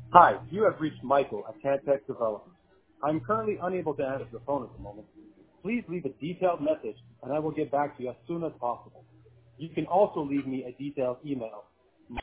Hi, you have reached Michael at CADTech Development. I'm currently unable to answer the phone at the moment. Please leave a detailed message and I will get back to you as soon as possible. You can also leave me a detailed email